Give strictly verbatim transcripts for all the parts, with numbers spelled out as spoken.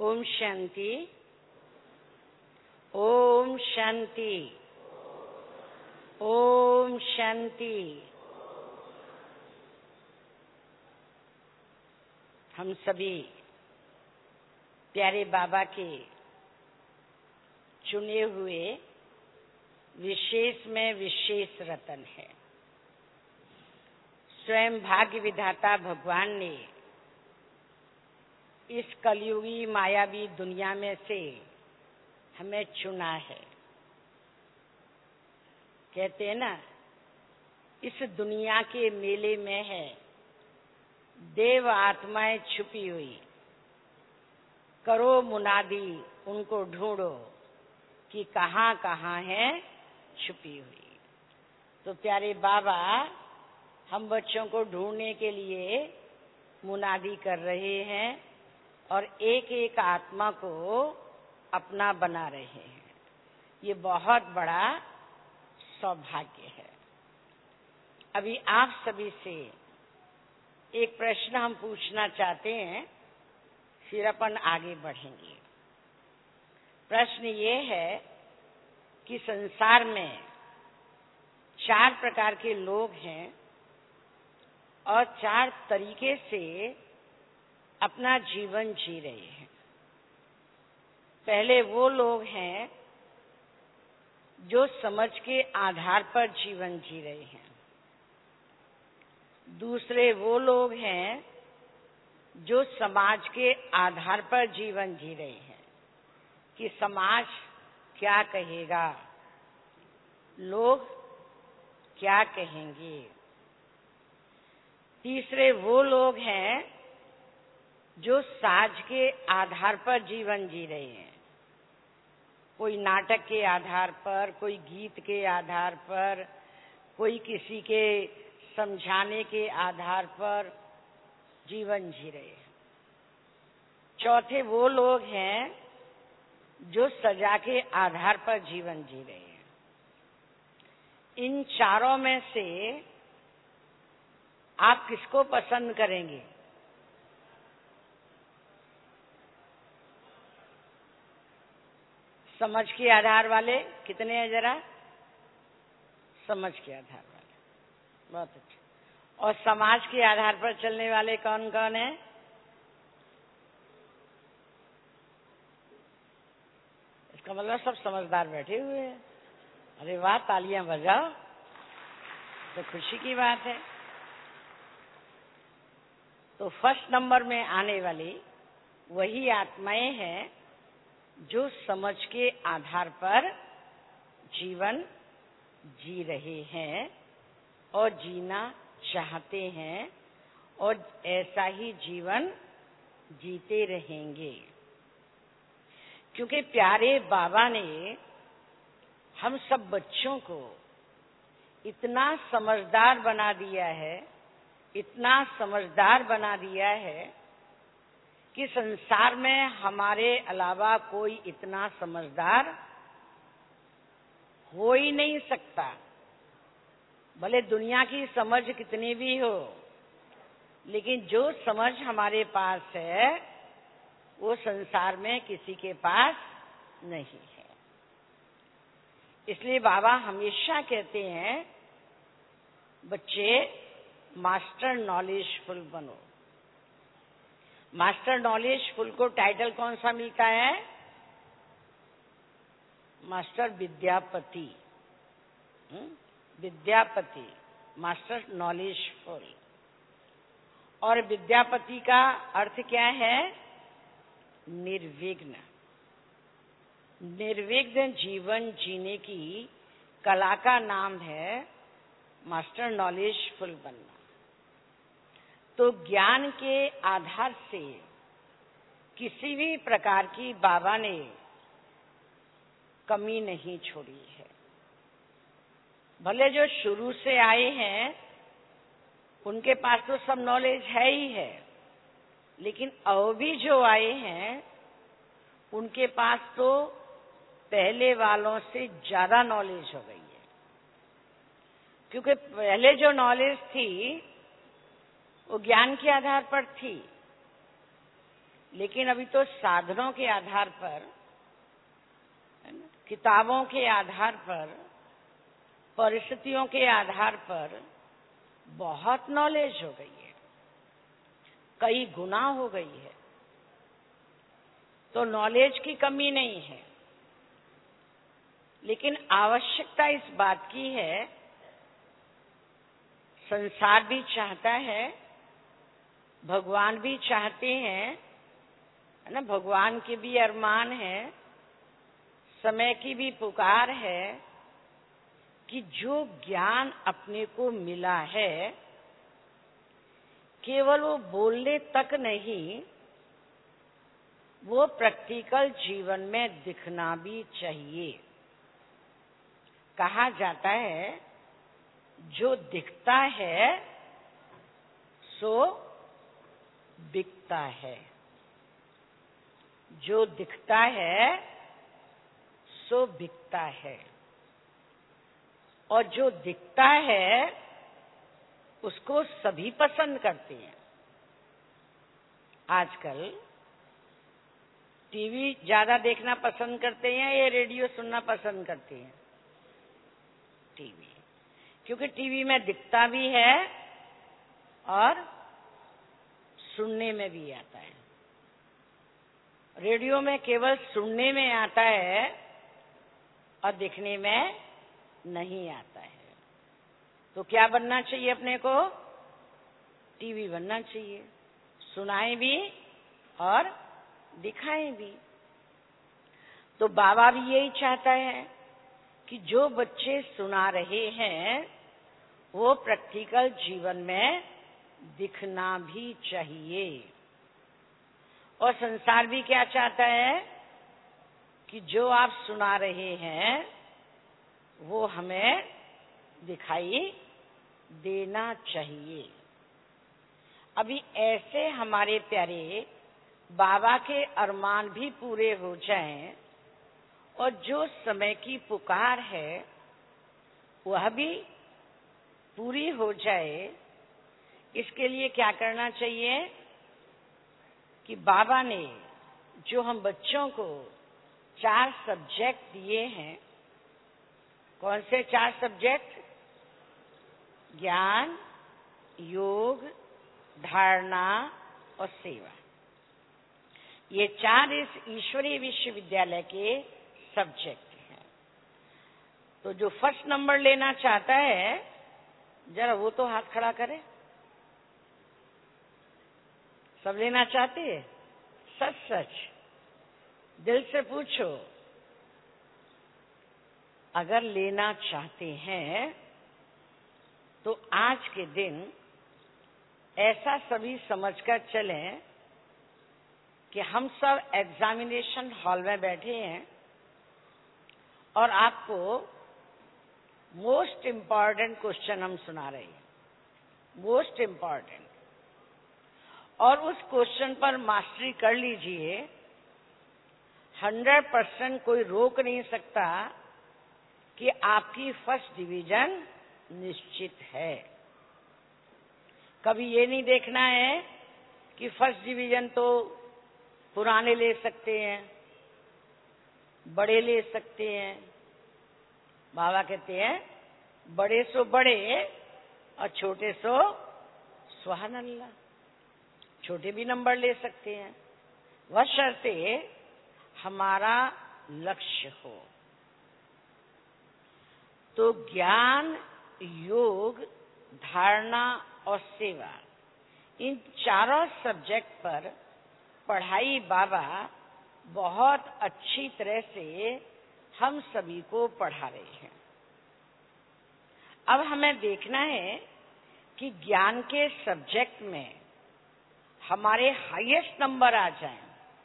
ओम शांति। ओम शांति। ओम शांति। हम सभी प्यारे बाबा के चुने हुए विशेष में विशेष रतन है। स्वयं भाग्य विधाता भगवान ने इस कलयुगी मायावी दुनिया में से हमें चुना है। कहते हैं ना, इस दुनिया के मेले में है देव आत्माएं छुपी हुई, करो मुनादी उनको ढूंढो कि कहाँ कहाँ है छुपी हुई। तो प्यारे बाबा हम बच्चों को ढूंढने के लिए मुनादी कर रहे हैं और एक एक आत्मा को अपना बना रहे हैं। ये बहुत बड़ा सौभाग्य है। अभी आप सभी से एक प्रश्न हम पूछना चाहते हैं, फिर अपन आगे बढ़ेंगे। प्रश्न ये है कि संसार में चार प्रकार के लोग हैं और चार तरीके से अपना जीवन जी रहे हैं। पहले वो लोग हैं जो समझ के आधार पर जीवन जी रहे हैं। दूसरे वो लोग हैं जो समाज के आधार पर जीवन जी रहे हैं कि समाज क्या कहेगा, लोग क्या कहेंगे। तीसरे वो लोग हैं जो साज के आधार पर जीवन जी रहे हैं। कोई नाटक के आधार पर, कोई गीत के आधार पर, कोई किसी के समझाने के आधार पर जीवन जी रहे हैं। चौथे वो लोग हैं जो सजा के आधार पर जीवन जी रहे हैं। इन चारों में से आप किसको पसंद करेंगे? समझ के आधार वाले कितने हैं जरा? समझ के आधार वाले, बहुत अच्छा। और समाज के आधार पर चलने वाले कौन कौन हैं? इसका मतलब सब समझदार बैठे हुए हैं। अरे वाह, तालियां बजाओ, तो खुशी की बात है। तो फर्स्ट नंबर में आने वाली वही आत्माएं हैं जो समझ के आधार पर जीवन जी रहे हैं और जीना चाहते हैं और ऐसा ही जीवन जीते रहेंगे। क्योंकि प्यारे बाबा ने हम सब बच्चों को इतना समझदार बना दिया है, इतना समझदार बना दिया है कि संसार में हमारे अलावा कोई इतना समझदार हो ही नहीं सकता। भले दुनिया की समझ कितनी भी हो, लेकिन जो समझ हमारे पास है वो संसार में किसी के पास नहीं है। इसलिए बाबा हमेशा कहते हैं, बच्चे मास्टर नॉलेजफुल बनो। मास्टर नॉलेजफुल को टाइटल कौन सा मिलता है? Master Vidyapati. Vidyapati, master knowledgeful. और विद्यापति का अर्थ क्या है? निर्विघ्न। निर्विघ्न जीवन जीने की कला का नाम है मास्टर नॉलेजफुल बनना। तो ज्ञान के आधार से किसी भी प्रकार की बाबा ने कमी नहीं छोड़ी है। भले जो शुरू से आए हैं उनके पास तो सब नॉलेज है ही है, लेकिन अब भी जो आए हैं उनके पास तो पहले वालों से ज्यादा नॉलेज हो गई है। क्योंकि पहले जो नॉलेज थी वो ज्ञान के आधार पर थी, लेकिन अभी तो साधनों के आधार पर, किताबों के आधार पर, परिस्थितियों के आधार पर बहुत नॉलेज हो गई है, कई गुना हो गई है। तो नॉलेज की कमी नहीं है, लेकिन आवश्यकता इस बात की है, संसार भी चाहता है, भगवान भी चाहते हैं, है ना, भगवान के भी अरमान है, समय की भी पुकार है कि जो ज्ञान अपने को मिला है केवल वो बोलने तक नहीं, वो प्रैक्टिकल जीवन में दिखना भी चाहिए। कहा जाता है जो दिखता है सो बिकता है, जो दिखता है सो बिकता है, और जो दिखता है उसको सभी पसंद करते हैं। आजकल टीवी ज्यादा देखना पसंद करते हैं या रेडियो सुनना पसंद करते हैं? टीवी, क्योंकि टीवी में दिखता भी है और सुनने में भी आता है। रेडियो में केवल सुनने में आता है और दिखने में नहीं आता है। तो क्या बनना चाहिए अपने को? टीवी बनना चाहिए, सुनाए भी और दिखाएं भी। तो बाबा भी यही चाहता है कि जो बच्चे सुना रहे हैं वो प्रैक्टिकल जीवन में दिखना भी चाहिए। और संसार भी क्या चाहता है कि जो आप सुना रहे हैं वो हमें दिखाई देना चाहिए। अभी ऐसे हमारे प्यारे बाबा के अरमान भी पूरे हो जाएं और जो समय की पुकार है वह भी पूरी हो जाए, इसके लिए क्या करना चाहिए कि बाबा ने जो हम बच्चों को चार सब्जेक्ट दिए हैं, कौन से चार सब्जेक्ट? ज्ञान, योग, धारणा और सेवा। ये चार इस ईश्वरीय विश्वविद्यालय के सब्जेक्ट हैं। तो जो फर्स्ट नंबर लेना चाहता है जरा वो तो हाथ खड़ा करे। सब लेना चाहते हैं? सच सच दिल से पूछो। अगर लेना चाहते हैं तो आज के दिन ऐसा सभी समझकर चलें कि हम सब एग्जामिनेशन हॉल में बैठे हैं और आपको मोस्ट इम्पॉर्टेंट क्वेश्चन हम सुना रहे हैं, मोस्ट इम्पॉर्टेंट। और उस क्वेश्चन पर मास्टरी कर लीजिए, हंड्रेड परसेंट कोई रोक नहीं सकता कि आपकी फर्स्ट डिवीजन निश्चित है। कभी ये नहीं देखना है कि फर्स्ट डिवीजन तो पुराने ले सकते हैं, बड़े ले सकते हैं। बाबा कहते हैं बड़े सो बड़े और छोटे सो सुभान अल्लाह, छोटे भी नंबर ले सकते हैं, वह शर्ते हमारा लक्ष्य हो। तो ज्ञान, योग, धारणा और सेवा, इन चारों सब्जेक्ट पर पढ़ाई बाबा बहुत अच्छी तरह से हम सभी को पढ़ा रहे हैं। अब हमें देखना है कि ज्ञान के सब्जेक्ट में हमारे हाईएस्ट नंबर आ जाएं,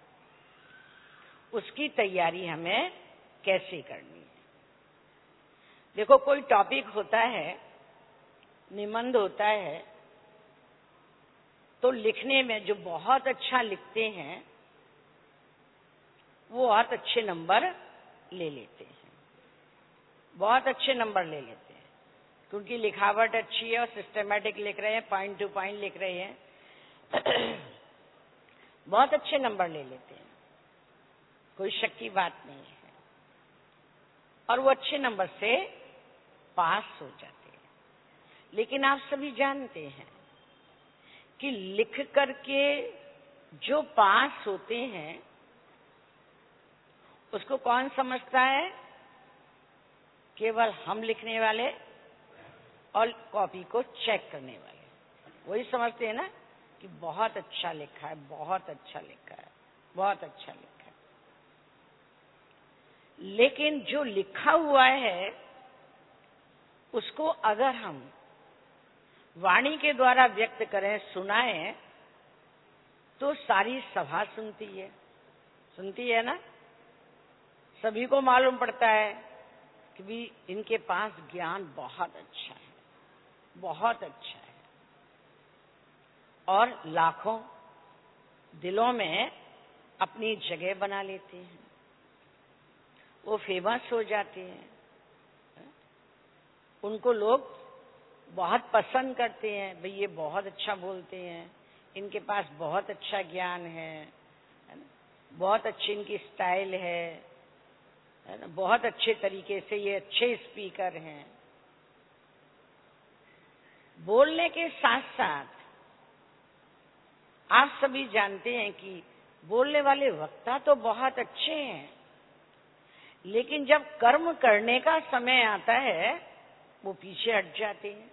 उसकी तैयारी हमें कैसे करनी है। देखो, कोई टॉपिक होता है, निबंध होता है, तो लिखने में जो बहुत अच्छा लिखते हैं वो बहुत अच्छे नंबर ले लेते हैं, बहुत अच्छे नंबर ले लेते हैं, क्योंकि लिखावट अच्छी है और सिस्टमेटिक लिख रहे हैं, पॉइंट टू पॉइंट लिख रहे हैं। बहुत अच्छे नंबर ले लेते हैं, कोई शक की बात नहीं है, और वो अच्छे नंबर से पास हो जाते हैं। लेकिन आप सभी जानते हैं कि लिख करके जो पास होते हैं उसको कौन समझता है? केवल हम लिखने वाले और कॉपी को चेक करने वाले वही समझते हैं ना कि बहुत अच्छा लिखा है, बहुत अच्छा लिखा है, बहुत अच्छा लिखा है। लेकिन जो लिखा हुआ है उसको अगर हम वाणी के द्वारा व्यक्त करें, सुनाएं, तो सारी सभा सुनती है, सुनती है ना। सभी को मालूम पड़ता है कि भी इनके पास ज्ञान बहुत अच्छा है, बहुत अच्छा है, और लाखों दिलों में अपनी जगह बना लेते हैं, वो फेमस हो जाते हैं, उनको लोग बहुत पसंद करते हैं। भाई ये बहुत अच्छा बोलते हैं, इनके पास बहुत अच्छा ज्ञान है, है ना? बहुत अच्छी इनकी स्टाइल है, है ना? बहुत अच्छे तरीके से ये अच्छे स्पीकर हैं। बोलने के साथ साथ आप सभी जानते हैं कि बोलने वाले वक्ता तो बहुत अच्छे हैं, लेकिन जब कर्म करने का समय आता है वो पीछे हट जाते हैं।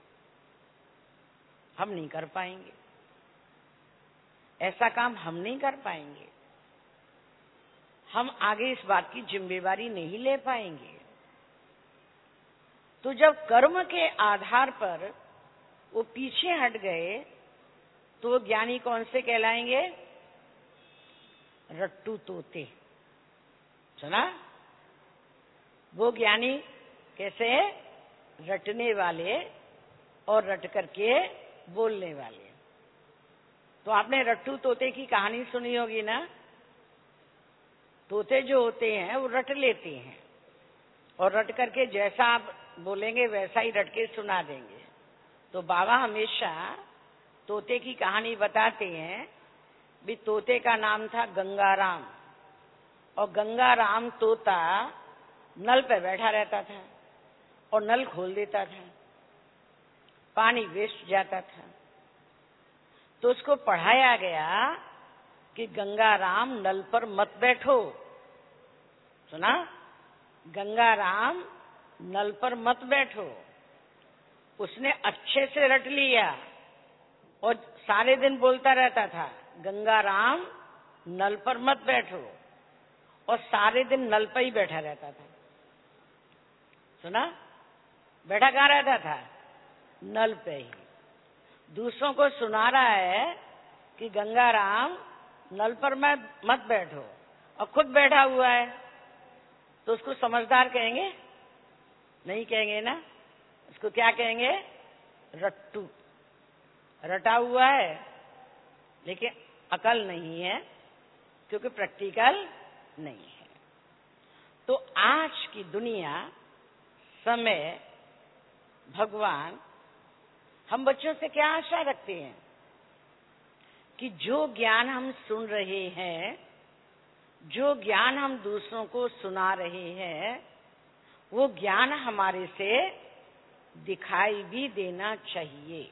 हम नहीं कर पाएंगे, ऐसा काम हम नहीं कर पाएंगे, हम आगे इस बात की जिम्मेवारी नहीं ले पाएंगे। तो जब कर्म के आधार पर वो पीछे हट गए तो वो ज्ञानी कौन से कहलाएंगे? रट्टू तोते। सुना? वो ज्ञानी कैसे? रटने वाले और रट करके बोलने वाले। तो आपने रट्टू तोते की कहानी सुनी होगी ना। तोते जो होते हैं वो रट लेते हैं और रट करके जैसा आप बोलेंगे वैसा ही रट के सुना देंगे। तो बाबा हमेशा तोते की कहानी बताते हैं। भी तोते का नाम था गंगाराम, और गंगाराम तोता नल पे बैठा रहता था और नल खोल देता था, पानी वेस्ट जाता था। तो उसको पढ़ाया गया कि गंगाराम नल पर मत बैठो। सुना? गंगाराम नल पर मत बैठो। उसने अच्छे से रट लिया और सारे दिन बोलता रहता था गंगाराम नल पर मत बैठो, और सारे दिन नल पर ही बैठा रहता था। सुना? बैठा कहाँ रहता था? नल पे ही। दूसरों को सुना रहा है कि गंगाराम नल पर मत बैठो, और खुद बैठा हुआ है। तो उसको समझदार कहेंगे? नहीं कहेंगे ना। उसको क्या कहेंगे? रट्टू। रटा हुआ है लेकिन अकल नहीं है, क्योंकि प्रैक्टिकल नहीं है। तो आज की दुनिया, समय, भगवान हम बच्चों से क्या आशा रखते हैं कि जो ज्ञान हम सुन रहे हैं, जो ज्ञान हम दूसरों को सुना रहे हैं, वो ज्ञान हमारे से दिखाई भी देना चाहिए।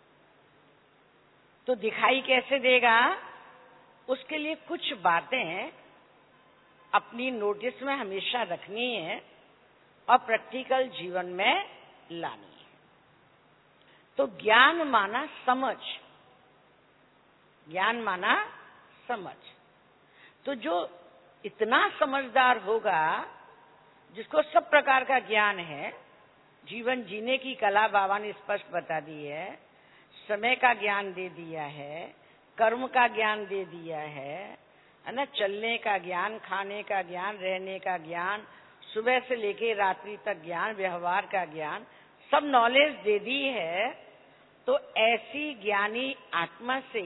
तो दिखाई कैसे देगा? उसके लिए कुछ बातें अपनी नोटिस में हमेशा रखनी है और प्रैक्टिकल जीवन में लानी है। तो ज्ञान माना समझ, ज्ञान माना समझ। तो जो इतना समझदार होगा, जिसको सब प्रकार का ज्ञान है, जीवन जीने की कला बाबा ने स्पष्ट बता दी है, समय का ज्ञान दे दिया है, कर्म का ज्ञान दे दिया है, है ना, चलने का ज्ञान, खाने का ज्ञान, रहने का ज्ञान, सुबह से लेके रात्रि तक ज्ञान, व्यवहार का ज्ञान, सब नॉलेज दे दी है। तो ऐसी ज्ञानी आत्मा से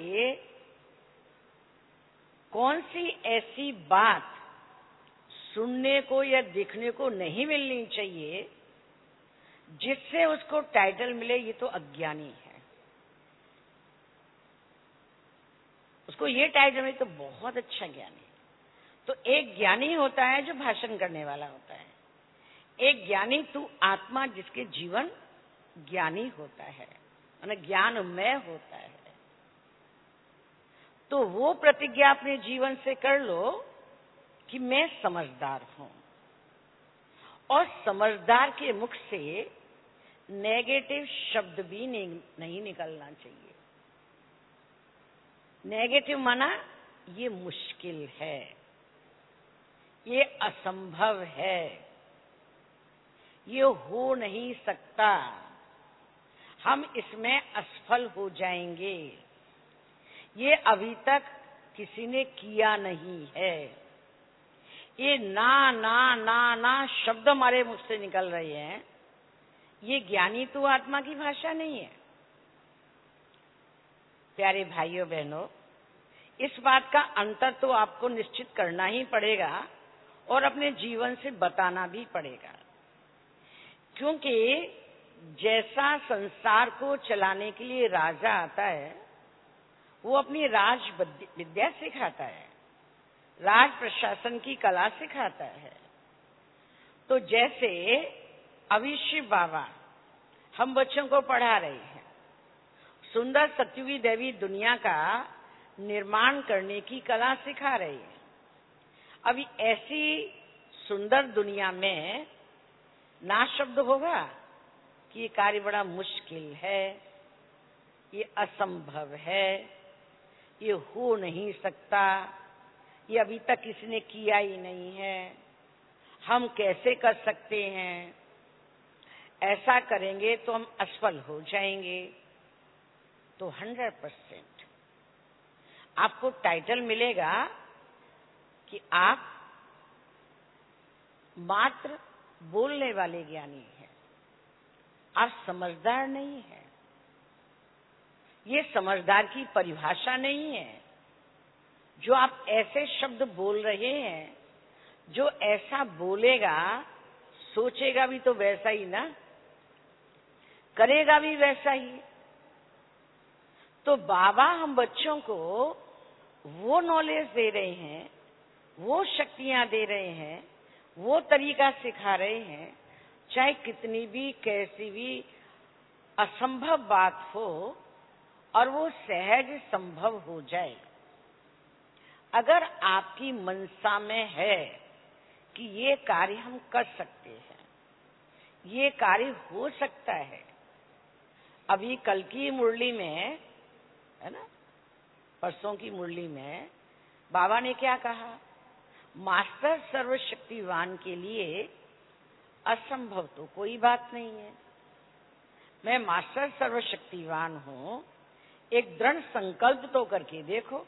कौन सी ऐसी बात सुनने को या देखने को नहीं मिलनी चाहिए जिससे उसको टाइटल मिले ये तो अज्ञानी है। उसको ये टाइटल में तो बहुत अच्छा ज्ञानी। तो एक ज्ञानी होता है जो भाषण करने वाला होता है, एक ज्ञानी तू आत्मा जिसके जीवन ज्ञानी होता है, माने ज्ञानमय होता है। तो वो प्रतिज्ञा अपने जीवन से कर लो कि मैं समझदार हूं, और समझदार के मुख से नेगेटिव शब्द भी नहीं निकलना चाहिए। नेगेटिव माना ये मुश्किल है, ये असंभव है, ये हो नहीं सकता, हम इसमें असफल हो जाएंगे, ये अभी तक किसी ने किया नहीं है। ये ना ना ना ना शब्द हमारे मुख से निकल रहे हैं, ये ज्ञानी तो आत्मा की भाषा नहीं है। प्यारे भाइयों बहनों, इस बात का अंतर तो आपको निश्चित करना ही पड़ेगा और अपने जीवन से बताना भी पड़ेगा, क्योंकि जैसा संसार को चलाने के लिए राजा आता है, वो अपनी राज विद्या सिखाता है, राज प्रशासन की कला सिखाता है। तो जैसे अभी शिव बाबा हम बच्चों को पढ़ा रहे हैं, सुंदर सत्युगी देवी दुनिया का निर्माण करने की कला सिखा रही है। अभी ऐसी सुंदर दुनिया में ना शब्द होगा कि ये कार्य बड़ा मुश्किल है, ये असंभव है, ये हो नहीं सकता, ये अभी तक किसी ने किया ही नहीं है, हम कैसे कर सकते हैं, ऐसा करेंगे तो हम असफल हो जाएंगे। तो हंड्रेड परसेंट आपको टाइटल मिलेगा कि आप मात्र बोलने वाले ज्ञानी हैं, आप समझदार नहीं हैं। ये समझदार की परिभाषा नहीं है। जो आप ऐसे शब्द बोल रहे हैं, जो ऐसा बोलेगा सोचेगा भी तो वैसा ही ना, करेगा भी वैसा ही। तो बाबा हम बच्चों को वो नॉलेज दे रहे हैं, वो शक्तियां दे रहे हैं, वो तरीका सिखा रहे हैं, चाहे कितनी भी कैसी भी असंभव बात हो और वो सहज संभव हो जाए। अगर आपकी मनसा में है कि ये कार्य हम कर सकते हैं, ये कार्य हो सकता है। अभी कल की मुरली में है ना, परसों की मुरली में बाबा ने क्या कहा, मास्टर सर्वशक्तिवान के लिए असंभव तो कोई बात नहीं है। मैं मास्टर सर्वशक्तिवान हूं, एक दृढ़ संकल्प तो करके देखो।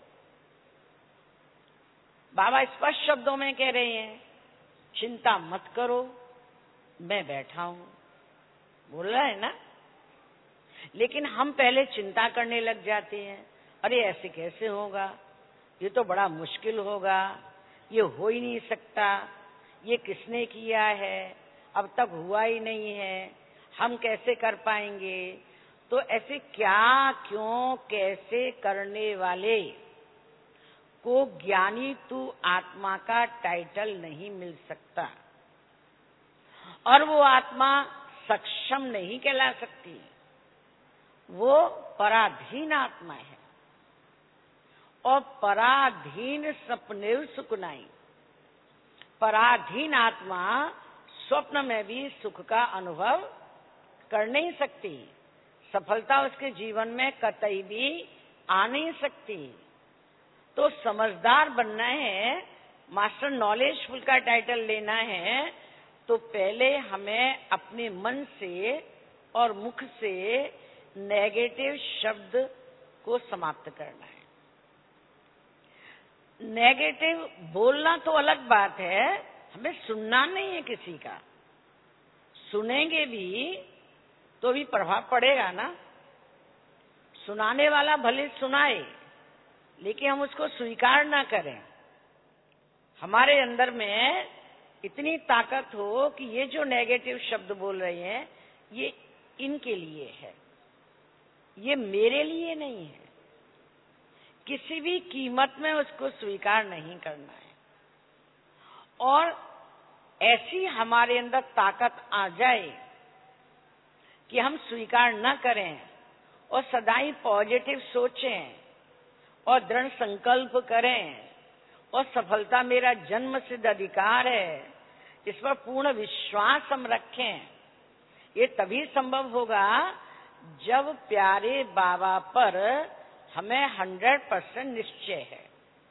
बाबा स्पष्ट शब्दों में कह रहे हैं, चिंता मत करो, मैं बैठा हूं, बोल रहा है ना। लेकिन हम पहले चिंता करने लग जाते हैं, अरे ऐसे कैसे होगा, ये तो बड़ा मुश्किल होगा, ये हो ही नहीं सकता, ये किसने किया है, अब तक हुआ ही नहीं है, हम कैसे कर पाएंगे। तो ऐसे क्या क्यों कैसे करने वाले को ज्ञानी तू आत्मा का टाइटल नहीं मिल सकता, और वो आत्मा सक्षम नहीं कहला सकती, वो पराधीन आत्मा है। और पराधीन सपने सुखनाई, पराधीन आत्मा स्वप्न में भी सुख का अनुभव कर नहीं सकती, सफलता उसके जीवन में कतई भी आ नहीं सकती। तो समझदार बनना है, मास्टर नॉलेजफुल का टाइटल लेना है, तो पहले हमें अपने मन से और मुख से नेगेटिव शब्द को समाप्त करना है। नेगेटिव बोलना तो अलग बात है, हमें सुनना नहीं है किसी का। सुनेंगे भी तो भी प्रभाव पड़ेगा ना। सुनाने वाला भले सुनाए, लेकिन हम उसको स्वीकार ना करें। हमारे अंदर में इतनी ताकत हो कि ये जो नेगेटिव शब्द बोल रहे हैं, ये इनके लिए है, ये मेरे लिए नहीं है। किसी भी कीमत में उसको स्वीकार नहीं करना है। और ऐसी हमारे अंदर ताकत आ जाए कि हम स्वीकार न करें और सदा ही पॉजिटिव सोचें और दृढ़ संकल्प करें और सफलता मेरा जन्म सिद्ध अधिकार है, इस पर पूर्ण विश्वास हम रखें। ये तभी संभव होगा जब प्यारे बाबा पर हमें हंड्रेड परसेंट निश्चय है।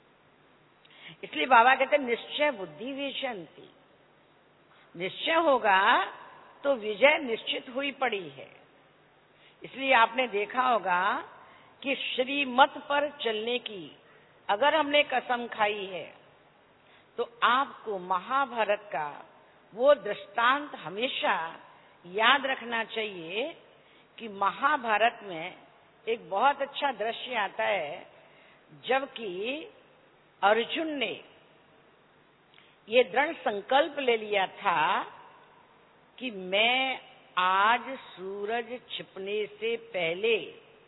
इसलिए बाबा कहते हैं निश्चय बुद्धि विजयंती। निश्चय होगा तो विजय निश्चित हुई पड़ी है। इसलिए आपने देखा होगा कि श्रीमत पर चलने की अगर हमने कसम खाई है तो आपको महाभारत का वो दृष्टांत हमेशा याद रखना चाहिए कि महाभारत में एक बहुत अच्छा दृश्य आता है जबकि अर्जुन ने ये दृढ़ संकल्प ले लिया था कि मैं आज सूरज छिपने से पहले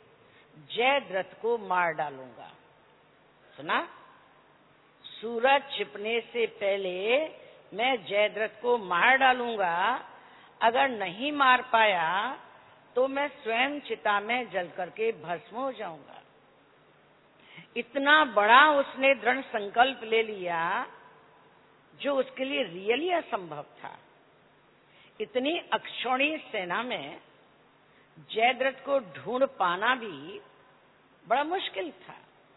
जयद्रथ को मार डालूंगा। सुना? सूरज छिपने से पहले मैं जयद्रथ को मार डालूंगा। अगर नहीं मार पाया तो मैं स्वयं चिता में जल करके भस्म हो जाऊंगा। इतना बड़ा उसने दृढ़ संकल्प ले लिया जो उसके लिए रियली असंभव था। इतनी अक्षौणी सेना में जयद्रथ को ढूंढ पाना भी बड़ा मुश्किल था।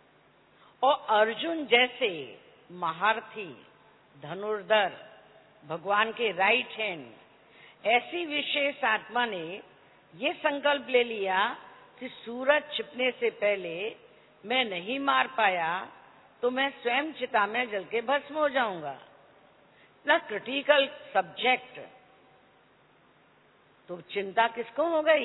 और अर्जुन जैसे महारथी, धनुर्धर, भगवान के राइट हैंड, ऐसी विशेष आत्मा ने ये संकल्प ले लिया कि सूरज छिपने से पहले मैं नहीं मार पाया तो मैं स्वयं चिता में जल के भस्म हो जाऊंगा। इतना क्रिटिकल सब्जेक्ट, तो चिंता किसको हो गई?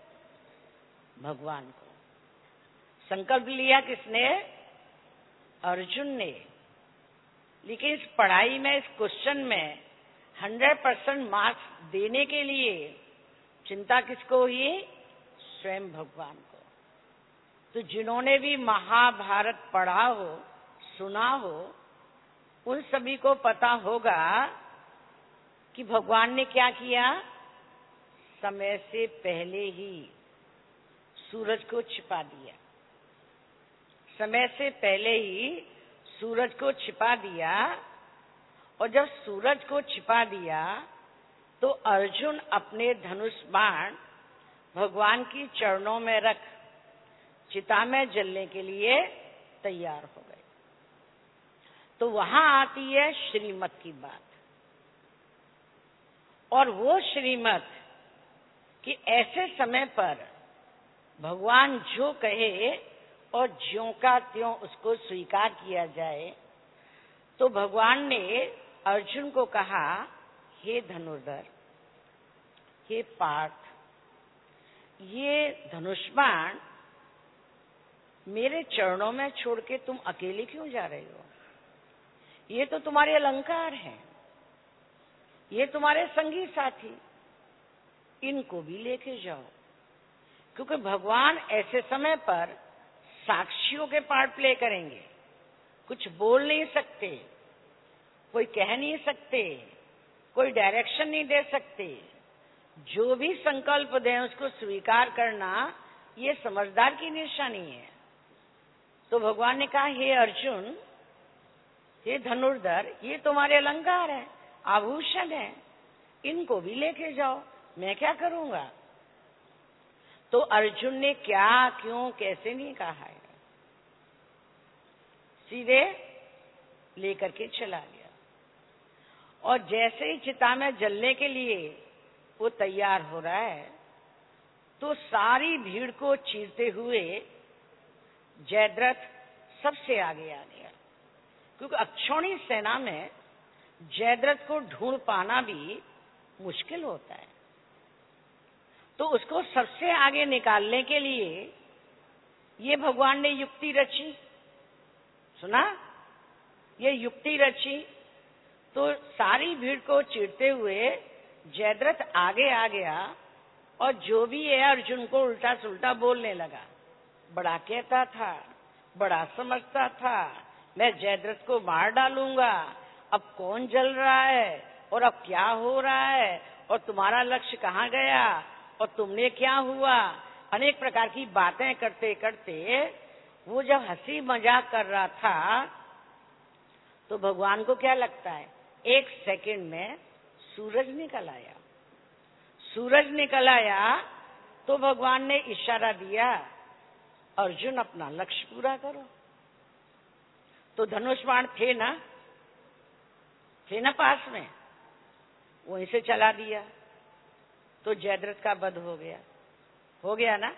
भगवान को। संकल्प लिया किसने? अर्जुन ने। लेकिन इस पढ़ाई में, इस क्वेश्चन में हंड्रेड परसेंट मार्क्स देने के लिए चिंता किसको हुई? स्वयं भगवान को। तो जिन्होंने भी महाभारत पढ़ा हो, सुना हो, उन सभी को पता होगा कि भगवान ने क्या किया। समय से पहले ही सूरज को छिपा दिया। समय से पहले ही सूरज को छिपा दिया। और जब सूरज को छिपा दिया तो अर्जुन अपने धनुष बाण भगवान की चरणों में रख चिता में जलने के लिए तैयार हो गए। तो वहां आती है श्रीमत की बात। और वो श्रीमत कि ऐसे समय पर भगवान जो कहे और ज्यों का त्यों उसको स्वीकार किया जाए। तो भगवान ने अर्जुन को कहा, हे धनुर्धर, हे पार्थ, ये धनुष बाण मेरे चरणों में छोड़ के तुम अकेले क्यों जा रहे हो? ये तो तुम्हारे अलंकार हैं, ये तुम्हारे संगी साथी, इनको भी लेके जाओ। क्योंकि भगवान ऐसे समय पर साक्षियों के पार्ट प्ले करेंगे। कुछ बोल नहीं सकते, कोई कह नहीं सकते, कोई डायरेक्शन नहीं दे सकते। जो भी संकल्प दें उसको स्वीकार करना ये समझदार की निशानी है। तो भगवान ने कहा, हे अर्जुन, हे धनुर्धर, ये तुम्हारे अलंकार हैं, आभूषण हैं, इनको भी लेके जाओ, मैं क्या करूंगा? तो अर्जुन ने क्या, क्यों, कैसे नहीं कहा है, सीधे लेकर के चला गया। और जैसे ही चिता में जलने के लिए वो तैयार हो रहा है तो सारी भीड़ को चीरते हुए जयद्रथ सबसे आगे आ गया। क्योंकि अक्षौणी सेना में जयद्रथ को ढूंढ पाना भी मुश्किल होता है। तो उसको सबसे आगे निकालने के लिए ये भगवान ने युक्ति रची। सुना? ये युक्ति रची तो सारी भीड़ को चीरते हुए जयद्रथ आगे आ गया और जो भी है अर्जुन को उल्टा सुल्टा बोलने लगा। बड़ा कहता था, बड़ा समझता था, मैं जयद्रथ को मार डालूंगा, अब कौन जल रहा है और अब क्या हो रहा है और तुम्हारा लक्ष्य कहाँ गया और तुमने क्या हुआ, अनेक प्रकार की बातें करते करते वो जब हंसी मजाक कर रहा था तो भगवान को क्या लगता है, एक सेकंड में सूरज निकल आया। सूरज निकल आया तो भगवान ने इशारा दिया, अर्जुन अपना लक्ष्य पूरा करो। तो धनुष बाण थे ना, थे ना पास में, वहीं से चला दिया तो जयद्रथ का वध हो गया। हो गया ना।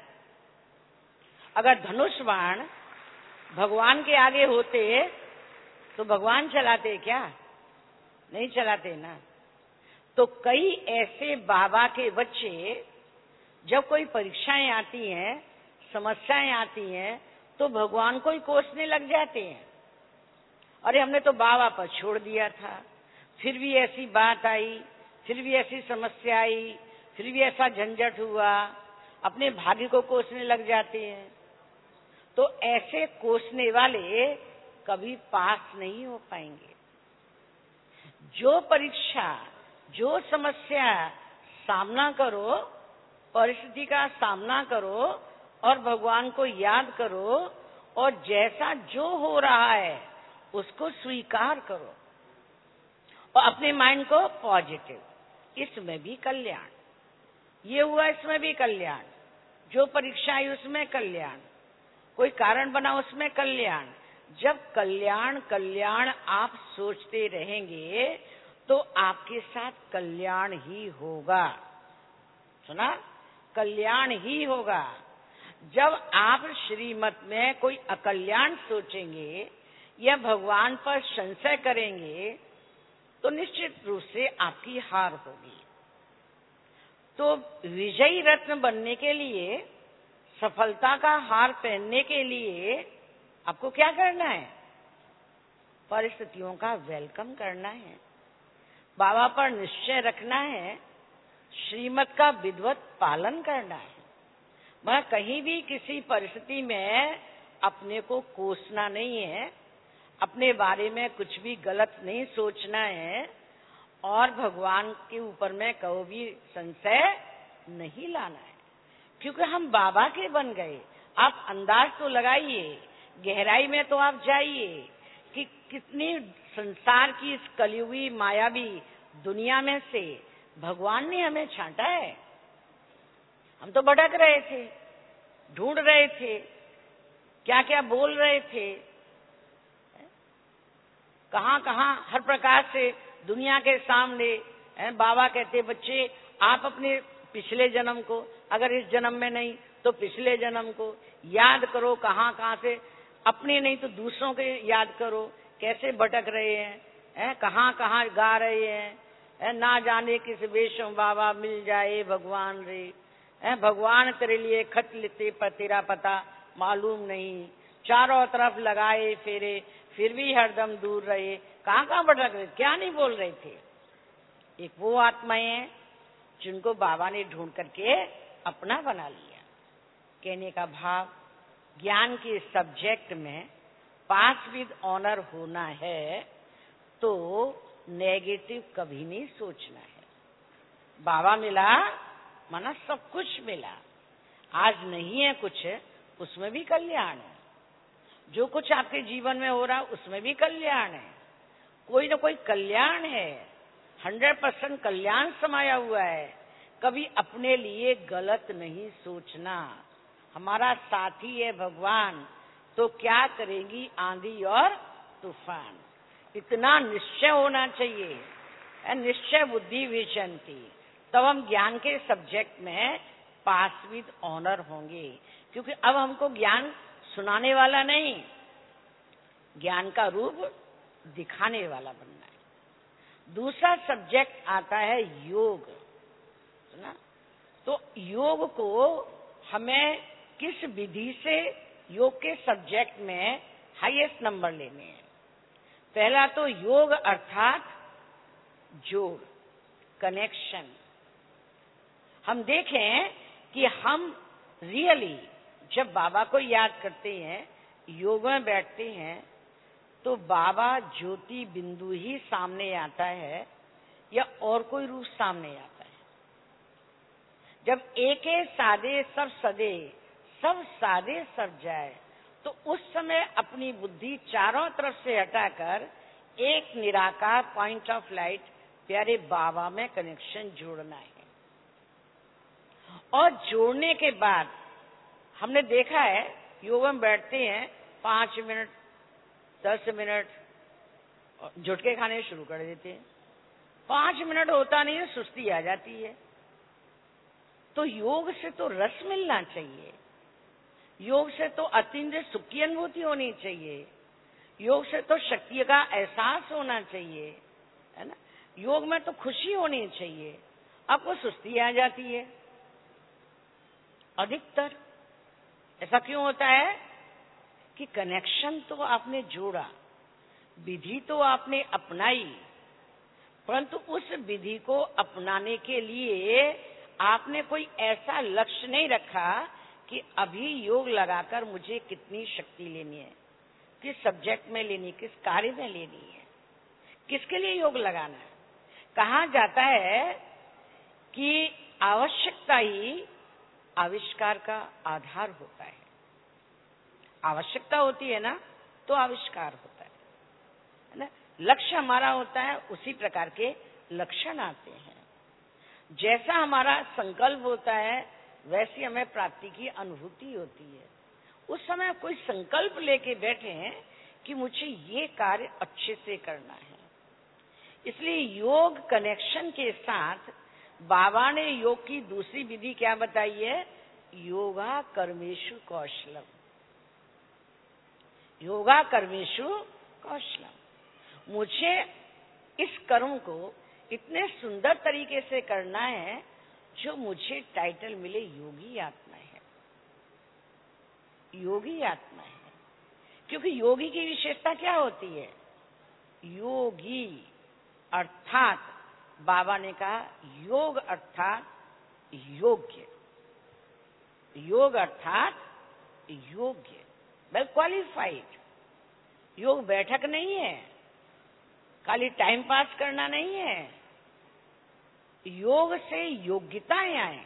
अगर धनुष बाण भगवान के आगे होते तो भगवान चलाते क्या, नहीं चलाते ना। तो कई ऐसे बाबा के बच्चे जब कोई परीक्षाएं आती हैं, समस्याएं आती हैं, तो भगवान को ही कोसने लग जाते हैं, अरे हमने तो बाबा पर छोड़ दिया था, फिर भी ऐसी बात आई, फिर भी ऐसी समस्या आई, फिर भी ऐसा झंझट हुआ, अपने भाग्य को कोसने लग जाते हैं। तो ऐसे कोसने वाले कभी पास नहीं हो पाएंगे। जो परीक्षा, जो समस्या सामना करो, परिस्थिति का सामना करो और भगवान को याद करो और जैसा जो हो रहा है उसको स्वीकार करो और अपने माइंड को पॉजिटिव, इसमें भी कल्याण, ये हुआ इसमें भी कल्याण, जो परीक्षा आई उसमें कल्याण, कोई कारण बना उसमें कल्याण। जब कल्याण कल्याण आप सोचते रहेंगे तो आपके साथ कल्याण ही होगा। सुना, कल्याण ही होगा। जब आप श्रीमत में कोई अकल्याण सोचेंगे या भगवान पर संशय करेंगे तो निश्चित रूप से आपकी हार होगी। तो विजयी रत्न बनने के लिए, सफलता का हार पहनने के लिए आपको क्या करना है, परिस्थितियों का वेलकम करना है, बाबा पर निश्चय रखना है, श्रीमत का विधिवत पालन करना है। मैं कहीं भी किसी परिस्थिति में अपने को कोसना नहीं है, अपने बारे में कुछ भी गलत नहीं सोचना है और भगवान के ऊपर में कभी भी संशय नहीं लाना है, क्योंकि हम बाबा के बन गए। आप अंदाज तो लगाइए, गहराई में तो आप जाइए कि कितनी संसार की इस कलयुगी मायावी दुनिया में से भगवान ने हमें छांटा है। हम तो भटक रहे थे, ढूंढ रहे थे, क्या क्या बोल रहे थे, कहां कहां हर प्रकार से दुनिया के सामने बाबा कहते, बच्चे आप अपने पिछले जन्म को, अगर इस जन्म में नहीं तो पिछले जन्म को याद करो, कहां कहां से, अपने नहीं तो दूसरों के याद करो, कैसे भटक रहे हैं, है? कहां कहां गा रहे हैं, है? ना जाने किस वेश में बाबा मिल जाए भगवान रे, है? भगवान तेरे लिए खत लिखते पर तेरा पता मालूम नहीं, चारों तरफ लगाए फेरे फिर भी हरदम दूर रहे, कहां कहां भटक रहे, क्या नहीं बोल रहे थे। एक वो आत्माएं हैं जिनको बाबा ने ढूंढ करके अपना बना लिया। कहने का भाव, ज्ञान के सब्जेक्ट में पास विद ऑनर होना है तो नेगेटिव कभी नहीं सोचना है। बाबा मिला माना सब कुछ मिला, आज नहीं है कुछ, उसमें भी कल्याण है। जो कुछ आपके जीवन में हो रहा उसमें भी कल्याण है, कोई ना कोई कल्याण है, हंड्रेड परसेंट कल्याण समाया हुआ है। कभी अपने लिए गलत नहीं सोचना। हमारा साथी है भगवान, तो क्या करेगी आंधी और तूफान, इतना निश्चय होना चाहिए। निश्चय बुद्धि विचंती, तब हम ज्ञान के सब्जेक्ट में पास विद ऑनर होंगे, क्योंकि अब हमको ज्ञान सुनाने वाला नहीं, ज्ञान का रूप दिखाने वाला बनना है। दूसरा सब्जेक्ट आता है योग, सुना। तो योग को हमें किस विधि से योग के सब्जेक्ट में हाईएस्ट नंबर लेने हैं। पहला तो योग अर्थात जोड़, कनेक्शन। हम देखें कि हम रियली जब बाबा को याद करते हैं, योग में बैठते हैं तो बाबा ज्योति बिंदु ही सामने आता है या और कोई रूप सामने आता है? जब एके सादे सब सदे, सब सादे सब जाए, तो उस समय अपनी बुद्धि चारों तरफ से हटाकर एक निराकार पॉइंट ऑफ लाइट प्यारे बाबा में कनेक्शन जोड़ना है। और जोड़ने के बाद हमने देखा है योग में बैठते हैं पांच मिनट दस मिनट झुटके खाने शुरू कर देते हैं, पांच मिनट होता नहीं है सुस्ती आ जाती है। तो योग से तो रस मिलना चाहिए, योग से तो अतीन्द्रिय सुख की अनुभूति होनी चाहिए, योग से तो शक्ति का एहसास होना चाहिए, है ना। योग में तो खुशी होनी चाहिए, आपको सुस्ती आ जाती है अधिकतर। ऐसा क्यों होता है कि कनेक्शन तो आपने जोड़ा, विधि तो आपने अपनाई, परंतु उस विधि को अपनाने के लिए आपने कोई ऐसा लक्ष्य नहीं रखा कि अभी योग लगाकर मुझे कितनी शक्ति लेनी है, किस सब्जेक्ट में लेनी, किस कार्य में लेनी है, किसके लिए योग लगाना है। कहा जाता है कि आवश्यकता ही आविष्कार का आधार होता है। आवश्यकता होती है ना तो आविष्कार होता है, है ना। लक्ष्य हमारा होता है, उसी प्रकार के लक्षण आते हैं। जैसा हमारा संकल्प होता है वैसी हमें प्राप्ति की अनुभूति होती है। उस समय कोई संकल्प लेके बैठे हैं कि मुझे ये कार्य अच्छे से करना है। इसलिए योग कनेक्शन के साथ बाबा ने योग की दूसरी विधि क्या बताई है? योगा कर्मेषु कौशलम। योगा कर्मेषु कौशलम। मुझे इस कर्म को इतने सुंदर तरीके से करना है जो मुझे टाइटल मिले योगी आत्मा है, योगी आत्मा है। क्योंकि योगी की विशेषता क्या होती है? योगी अर्थात बाबा ने कहा योग अर्थात योग्य, योग अर्थात योग्य, वेल क्वालिफाइड। योग बैठक नहीं है, खाली टाइम पास करना नहीं है। योग से योग्यताएं आए।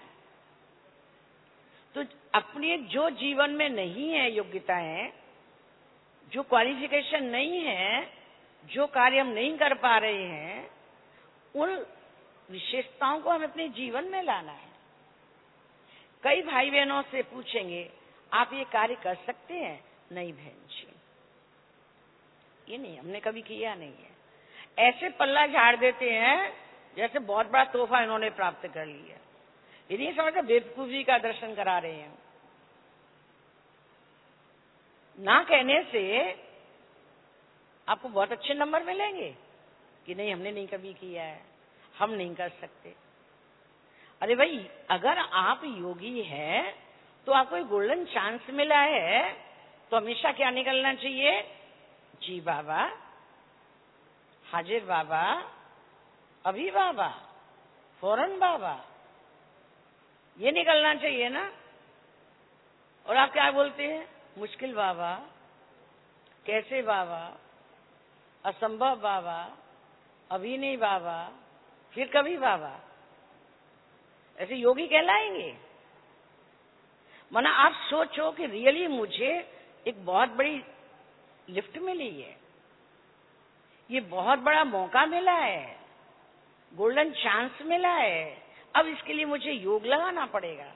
तो अपने जो जीवन में नहीं है योग्यताएं, जो क्वालिफिकेशन नहीं है, जो कार्य हम नहीं कर पा रहे हैं, उन विशेषताओं को हमें अपने जीवन में लाना है। कई भाई बहनों से पूछेंगे आप ये कार्य कर सकते हैं? नहीं बहन जी, ये नहीं, हमने कभी किया नहीं है। ऐसे पल्ला झाड़ देते हैं जैसे बहुत बड़ा तोहफा इन्होंने प्राप्त कर लिया। ये नहीं समझते बेवकूफी का दर्शन करा रहे हैं। ना कहने से आपको बहुत अच्छे नंबर मिलेंगे कि नहीं हमने नहीं कभी किया है, हम नहीं कर सकते। अरे भाई, अगर आप योगी हैं तो आपको एक गोल्डन चांस मिला है, तो हमेशा क्या निकलना चाहिए? जी बाबा, हाजिर बाबा, अभी बाबा, फौरन बाबा, ये निकलना चाहिए ना। और आप क्या बोलते हैं? मुश्किल बाबा, कैसे बाबा, असंभव बाबा, अभी नहीं बाबा, फिर कभी बाबा। ऐसे योगी कहलाएंगे? माना आप सोचो कि रियली मुझे एक बहुत बड़ी लिफ्ट मिली है, ये बहुत बड़ा मौका मिला है, गोल्डन चांस मिला है, अब इसके लिए मुझे योग लगाना पड़ेगा।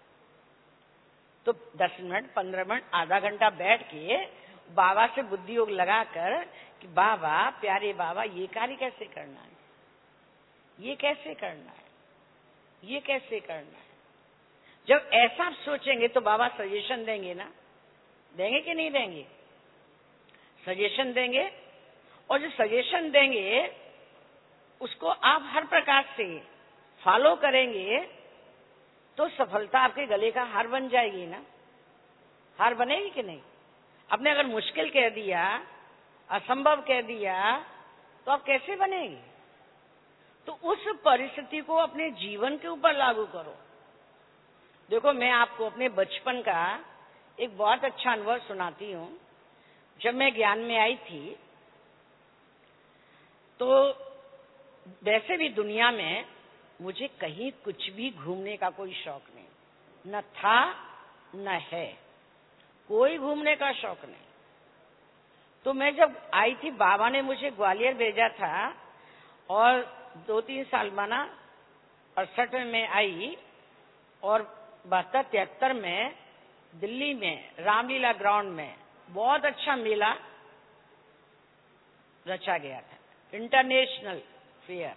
तो दस मिनट, पंद्रह मिनट, आधा घंटा बैठ के बाबा से बुद्धि योग लगाकर कि बाबा, प्यारे बाबा, ये कार्य कैसे करना है, ये कैसे करना है, ये कैसे करना है। जब ऐसा आप सोचेंगे तो बाबा सजेशन देंगे ना, देंगे कि नहीं देंगे? सजेशन देंगे। और जो सजेशन देंगे उसको आप हर प्रकार से फॉलो करेंगे तो सफलता आपके गले का हार बन जाएगी ना। हार बनेगी कि नहीं? आपने अगर मुश्किल कह दिया, असंभव कह दिया, तो आप कैसे बनेगी? तो उस परिस्थिति को अपने जीवन के ऊपर लागू करो। देखो, मैं आपको अपने बचपन का एक बहुत अच्छा अनुभव सुनाती हूँ। जब मैं ज्ञान में आई थी तो वैसे भी दुनिया में मुझे कहीं कुछ भी घूमने का कोई शौक नहीं, न था न है, कोई घूमने का शौक नहीं। तो मैं जब आई थी, बाबा ने मुझे ग्वालियर भेजा था और दो तीन साल माना, अड़सठ में मैं आई और बहत्तर तिहत्तर में दिल्ली में रामलीला ग्राउंड में बहुत अच्छा मेला रचा गया था, इंटरनेशनल फेयर।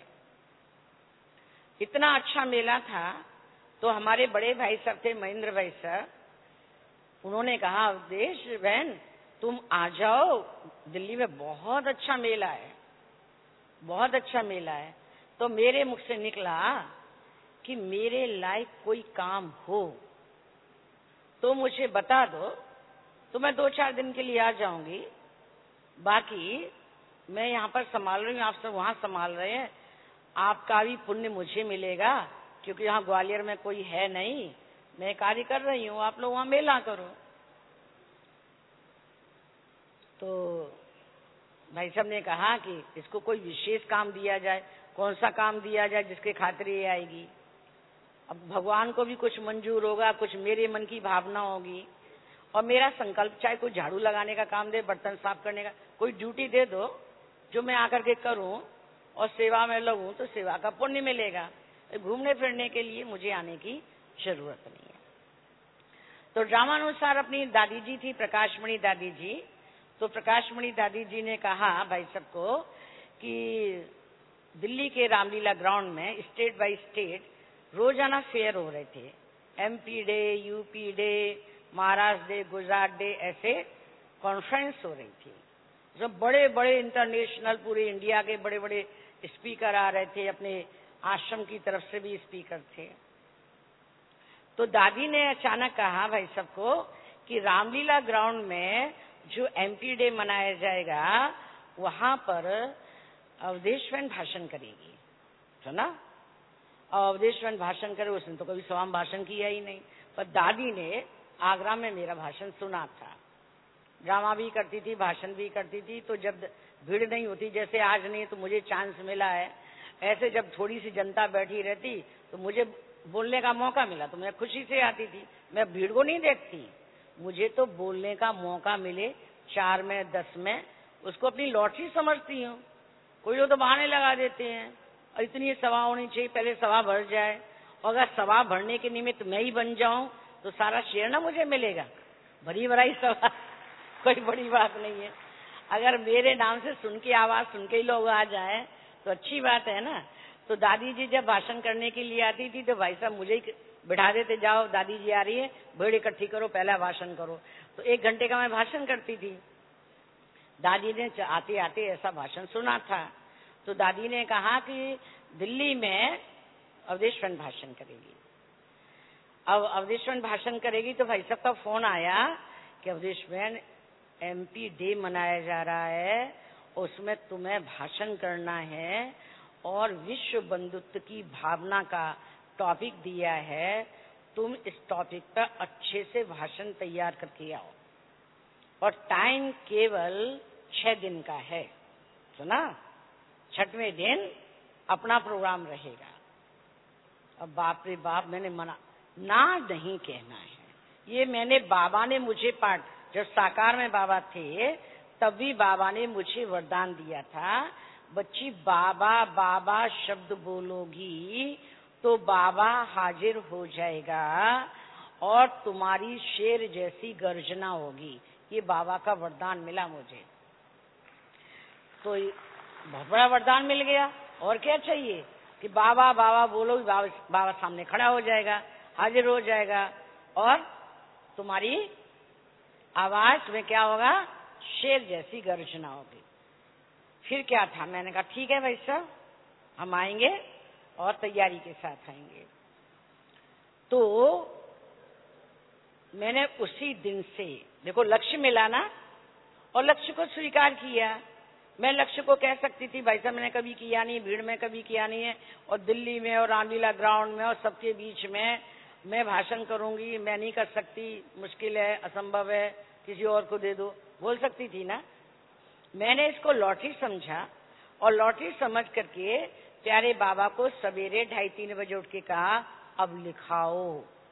इतना अच्छा मेला था तो हमारे बड़े भाई साहब थे, महेंद्र भाई साहब, उन्होंने कहा अवधेश बहन तुम आ जाओ, दिल्ली में बहुत अच्छा मेला है, बहुत अच्छा मेला है। तो मेरे मुख से निकला कि मेरे लायक कोई काम हो तो मुझे बता दो, तो मैं दो चार दिन के लिए आ जाऊंगी, बाकी मैं यहाँ पर संभाल रही हूँ, आप सब वहां संभाल रहे हैं, आपका भी पुण्य मुझे मिलेगा क्योंकि यहाँ ग्वालियर में कोई है नहीं, मैं कार्य कर रही हूँ, आप लोग वहां मेला करो। तो भाई साहब ने कहा कि इसको कोई विशेष काम दिया जाए, कौन सा काम दिया जाए जिसके खातिर ये आएगी। अब भगवान को भी कुछ मंजूर होगा, कुछ मेरे मन की भावना होगी, और मेरा संकल्प चाहे कोई झाड़ू लगाने का काम दे, बर्तन साफ करने का, कोई ड्यूटी दे दो जो मैं आकर के करूं और सेवा में लगूं तो सेवा का पुण्य मिलेगा। घूमने फिरने के लिए मुझे आने की जरूरत नहीं है। तो ड्रामानुसार अपनी दादी जी थी, प्रकाशमणि दादी जी, तो प्रकाशमणि दादी जी ने कहा भाई सबको कि दिल्ली के रामलीला ग्राउंड में स्टेट बाय स्टेट रोजाना फेयर हो रहे थे, MP day, UP day, Maharashtra day, Gujarat day, ऐसे कॉन्फ्रेंस हो रही थी। जो बड़े बड़े इंटरनेशनल पूरे इंडिया के बड़े बड़े स्पीकर आ रहे थे, अपने आश्रम की तरफ से भी स्पीकर थे। तो दादी ने अचानक कहा भाई सबको कि रामलीला ग्राउंड में जो एमपी डे मनाया जाएगा वहां पर अवधेश बहन भाषण करेगी, सुना? और अवधेश बहन भाषण करे, उसने तो कभी स्वाम भाषण किया ही नहीं, पर दादी ने आगरा में मेरा भाषण सुना था। ड्रामा भी करती थी, भाषण भी करती थी। तो जब भीड़ नहीं होती, जैसे आज नहीं, तो मुझे चांस मिला है, ऐसे जब थोड़ी सी जनता बैठी रहती तो मुझे बोलने का मौका मिला तो मैं खुशी से आती थी। मैं भीड़ को नहीं देखती, मुझे तो बोलने का मौका मिले चार में दस में, उसको अपनी लॉटरी समझती हूँ। कोई लोग तो बहाने लगा देते हैं, और इतनी सभा होनी चाहिए, पहले सभा भर जाए, और अगर सभा भरने के निमित्त मैं ही बन जाऊं तो सारा शेयर ना मुझे मिलेगा। भरी भराई सभा कोई बड़ी बात नहीं है, अगर मेरे नाम से सुन के आवाज सुन के ही लोग आ जाए तो अच्छी बात है ना। तो दादी जी जब भाषण करने के लिए आती थी तो भाई साहब मुझे ही बिठा देते, जाओ दादी जी आ रही है, भीड़ इकट्ठी करो, पहला भाषण करो। तो एक घंटे का मैं भाषण करती थी। दादी ने आते आते ऐसा भाषण सुना था, तो दादी ने कहा कि दिल्ली में अवधेश बहन भाषण करेगी। अब अवधेश बहन भाषण करेगी तो भाई साहब का फोन आया कि अवधेश बहन एमपी डे मनाया जा रहा है, उसमें तुम्हें भाषण करना है और विश्व बंधुत्व की भावना का टॉपिक दिया है, तुम इस टॉपिक पर अच्छे से भाषण तैयार करके आओ, और टाइम केवल छह दिन का है, सुना? छठवें दिन अपना प्रोग्राम रहेगा। अब बाप रे बाप, मैंने मना ना नहीं कहना है। ये मैंने, बाबा ने मुझे पाठ, जब साकार में बाबा थे तब भी बाबा ने मुझे वरदान दिया था, बच्ची बाबा बाबा शब्द बोलोगी तो बाबा हाजिर हो जाएगा और तुम्हारी शेर जैसी गर्जना होगी। ये बाबा का वरदान मिला मुझे, तो बहुत बड़ा वरदान मिल गया। और क्या चाहिए कि बाबा बाबा बोलो, बाबा, बाबा सामने खड़ा हो जाएगा, हाजिर हो जाएगा, और तुम्हारी आवाज में क्या होगा? शेर जैसी गर्जना होगी। फिर क्या था? मैंने कहा ठीक है भाई साहब, हम आएंगे और तैयारी के साथ आएंगे। तो मैंने उसी दिन से, देखो लक्ष्य मिला ना, और लक्ष्य को स्वीकार किया। मैं लक्ष्य को कह सकती थी भाई साहब मैंने कभी किया नहीं, भीड़ में कभी किया नहीं है, और दिल्ली में और रामलीला ग्राउंड में और सबके बीच में मैं भाषण करूंगी, मैं नहीं कर सकती, मुश्किल है, असंभव है, किसी और को दे दो। बोल सकती थी ना। मैंने इसको लॉटरी समझा और लॉटरी समझ करके प्यारे बाबा को सवेरे ढाई तीन बजे उठ के कहा, अब लिखाओ,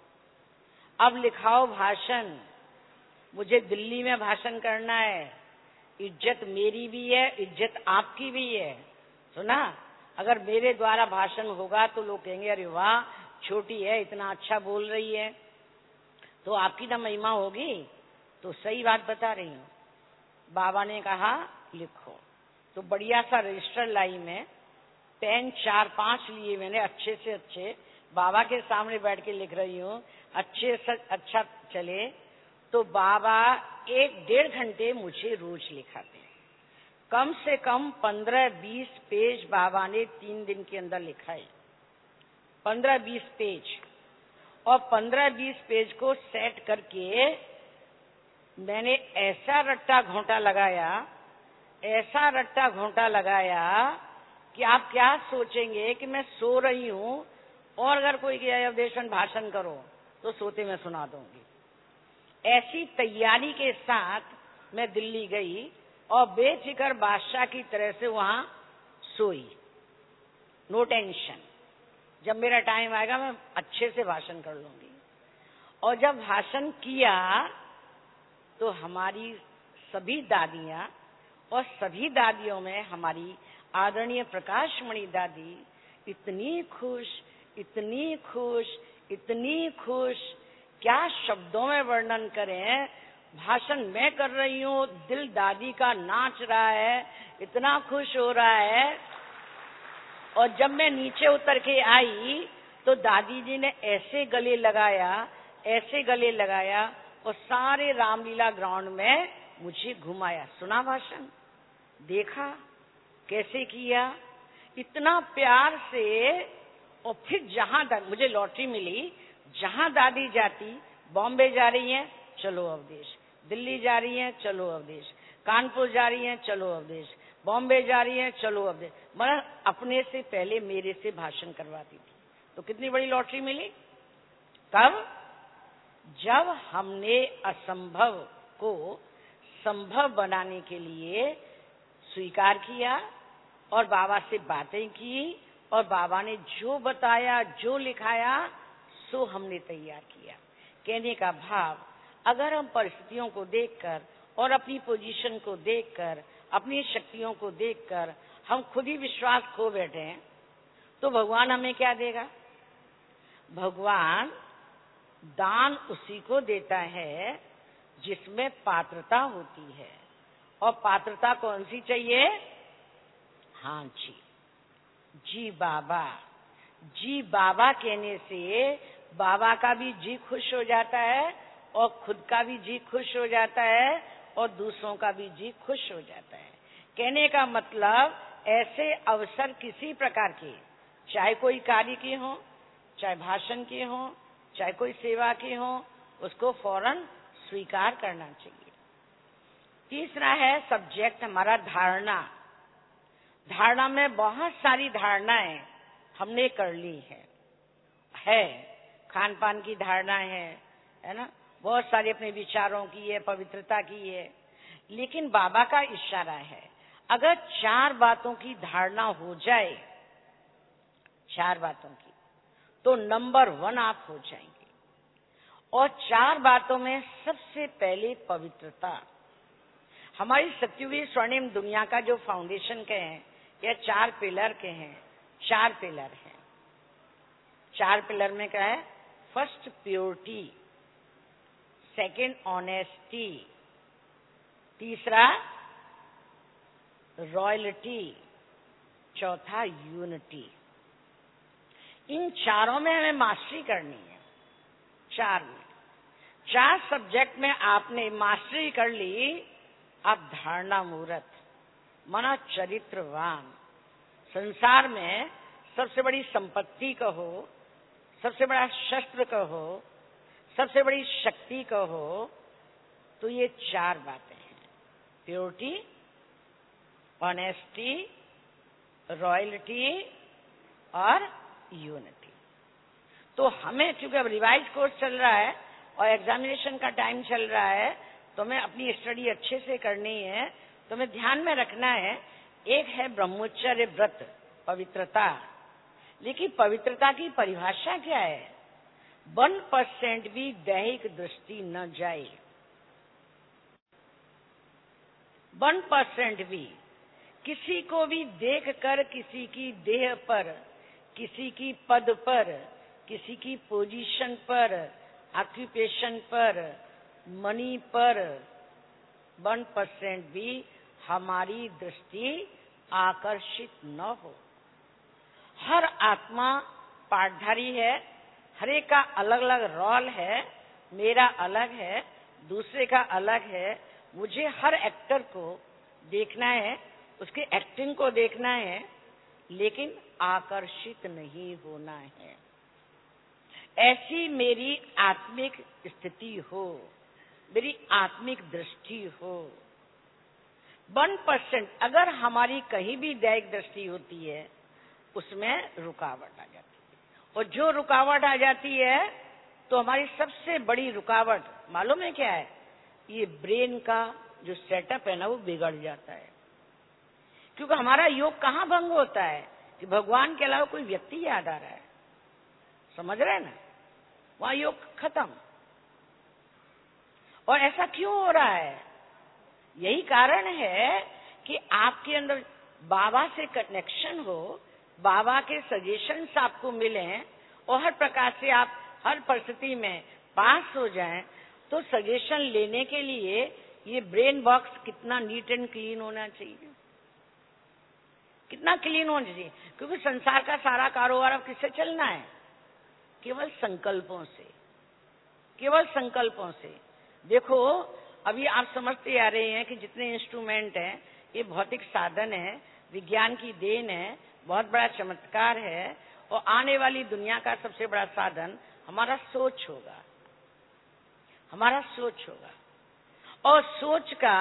अब लिखाओ भाषण, मुझे दिल्ली में भाषण करना है, इज्जत मेरी भी है, इज्जत आपकी भी है। सुना, अगर मेरे द्वारा भाषण होगा तो लोग कहेंगे अरे वाह, छोटी है इतना अच्छा बोल रही है, तो आपकी ना महिमा होगी। तो सही बात बता रही हूँ। बाबा ने कहा लिखो, तो बढ़िया सा रजिस्टर लाई, में पेन चार पांच लिए मैंने, अच्छे से अच्छे, बाबा के सामने बैठ के लिख रही हूँ, अच्छे से अच्छा चले। तो बाबा एक डेढ़ घंटे मुझे रोज लिखाते हैं, कम से कम पंद्रह बीस पेज बाबा ने तीन दिन के अंदर लिखाए, पंद्रह बीस पेज। और पंद्रह बीस पेज को सेट करके मैंने ऐसा रट्टा घोंटा लगाया, ऐसा रट्टा घोंटा लगाया कि आप क्या सोचेंगे कि मैं सो रही हूं और अगर कोई गया अवधेशन भाषण करो तो सोते में सुना दूंगी। ऐसी तैयारी के साथ मैं दिल्ली गई और बेफिक्र बादशाह की तरह से वहां सोई, नो टेंशन, जब मेरा टाइम आएगा मैं अच्छे से भाषण कर लूंगी। और जब भाषण किया तो हमारी सभी दादियां, और सभी दादियों में हमारी आदरणीय प्रकाशमणि दादी इतनी खुश, इतनी खुश, इतनी खुश, क्या शब्दों में वर्णन करें। भाषण मैं कर रही हूँ, दिल दादी का नाच रहा है, इतना खुश हो रहा है। और जब मैं नीचे उतर के आई तो दादी जी ने ऐसे गले लगाया, ऐसे गले लगाया और सारे रामलीला ग्राउंड में मुझे घुमाया, सुना भाषण, देखा कैसे किया, इतना प्यार से। और फिर जहां मुझे लॉटरी मिली, जहां दादी जाती, बॉम्बे जा रही हैं चलो अवधेश, दिल्ली जा रही हैं चलो अवधेश, कानपुर जा रही हैं चलो अवधेश, बॉम्बे जा रही हैं चलो अवधेश, मतलब अपने से पहले मेरे से भाषण करवाती थी। तो कितनी बड़ी लॉटरी मिली। तब जब हमने असंभव को संभव बनाने के लिए स्वीकार किया और बाबा से बातें की, और बाबा ने जो बताया, जो लिखाया, सो हमने तैयार किया। कहने का भाव, अगर हम परिस्थितियों को देखकर और अपनी पोजीशन को देखकर, अपनी शक्तियों को देखकर हम खुद ही विश्वास खो बैठे हैं, तो भगवान हमें क्या देगा। भगवान दान उसी को देता है जिसमें पात्रता होती है। और पात्रता कौन सी चाहिए। हाँ जी, जी बाबा, जी बाबा कहने से बाबा का भी जी खुश हो जाता है और खुद का भी जी खुश हो जाता है और दूसरों का भी जी खुश हो जाता है। कहने का मतलब ऐसे अवसर किसी प्रकार के, चाहे कोई कार्य की हो, चाहे भाषण की हो, चाहे कोई सेवा की हो, उसको फौरन स्वीकार करना चाहिए। तीसरा है सब्जेक्ट हमारा धारणा। धारणा में बहुत सारी धारणाएं हमने कर ली है, है खान पान की धारणा है, है ना, बहुत सारे अपने विचारों की है, पवित्रता की है। लेकिन बाबा का इशारा है, अगर चार बातों की धारणा हो जाए, चार बातों की, तो नंबर वन आप हो जाएंगे। और चार बातों में सबसे पहले पवित्रता। हमारी सत्युगी स्वर्णिम दुनिया का जो फाउंडेशन के हैं, या चार पिलर के हैं, चार पिलर हैं। चार पिलर में क्या है। फर्स्ट प्योरिटी, सेकंड ऑनेस्टी, तीसरा रॉयल्टी, चौथा यूनिटी। इन चारों में हमें मास्टरी करनी है। चार में, चार सब्जेक्ट में आपने मास्टरी कर ली, आप धारणा मूर्त, मना चरित्रवान, संसार में सबसे बड़ी संपत्ति कहो, सबसे बड़ा शस्त्र कहो, सबसे बड़ी शक्ति कहो, तो ये चार बातें हैं। प्योरिटी, ऑनेस्टी, रॉयल्टी और यूनिटी। तो हमें, क्योंकि अब रिवाइज कोर्स चल रहा है और एग्जामिनेशन का टाइम चल रहा है, तो हमें अपनी स्टडी अच्छे से करनी है, तो हमें ध्यान में रखना है, एक है ब्रह्मचर्य व्रत, पवित्रता। लेकिन पवित्रता की परिभाषा क्या है? वन परसेंट भी दैहिक दृष्टि न जाए, वन परसेंट भी किसी को भी देखकर किसी की देह पर, किसी की पद पर, किसी की पोजीशन पर, ऑक्यूपेशन पर, मनी पर वन परसेंट भी हमारी दृष्टि आकर्षित न हो। हर आत्मा पाठधारी है, हर एक का अलग अलग रोल है, मेरा अलग है, दूसरे का अलग है। मुझे हर एक्टर को देखना है, उसके एक्टिंग को देखना है, लेकिन आकर्षित नहीं होना है। ऐसी मेरी आत्मिक स्थिति हो, मेरी आत्मिक दृष्टि हो। वन परसेंट अगर हमारी कहीं भी दैहिक दृष्टि होती है, उसमें रुकावट आ जाती है। और जो रुकावट आ जाती है, तो हमारी सबसे बड़ी रुकावट मालूम है क्या है? ये ब्रेन का जो सेटअप है ना, वो बिगड़ जाता है। क्योंकि हमारा योग कहाँ भंग होता है कि भगवान के अलावा कोई व्यक्ति याद आ रहा है, समझ रहे हैं ना? वहां योग खत्म। और ऐसा क्यों हो रहा है? यही कारण है कि आपके अंदर बाबा से कनेक्शन हो, बाबा के सजेशंस आपको मिले और हर प्रकार से आप हर परिस्थिति में पास हो जाएं, तो सजेशन लेने के लिए ये ब्रेन बॉक्स कितना नीट एंड क्लीन होना चाहिए, कितना क्लीन होना चाहिए। क्योंकि संसार का सारा कारोबार अब किससे चलना है? केवल संकल्पों से, केवल संकल्पों से। देखो, अभी आप समझते आ रहे हैं कि जितने इंस्ट्रूमेंट हैं, ये भौतिक साधन है, विज्ञान की देन है, बहुत बड़ा चमत्कार है। और आने वाली दुनिया का सबसे बड़ा साधन हमारा सोच होगा, हमारा सोच होगा। और सोच का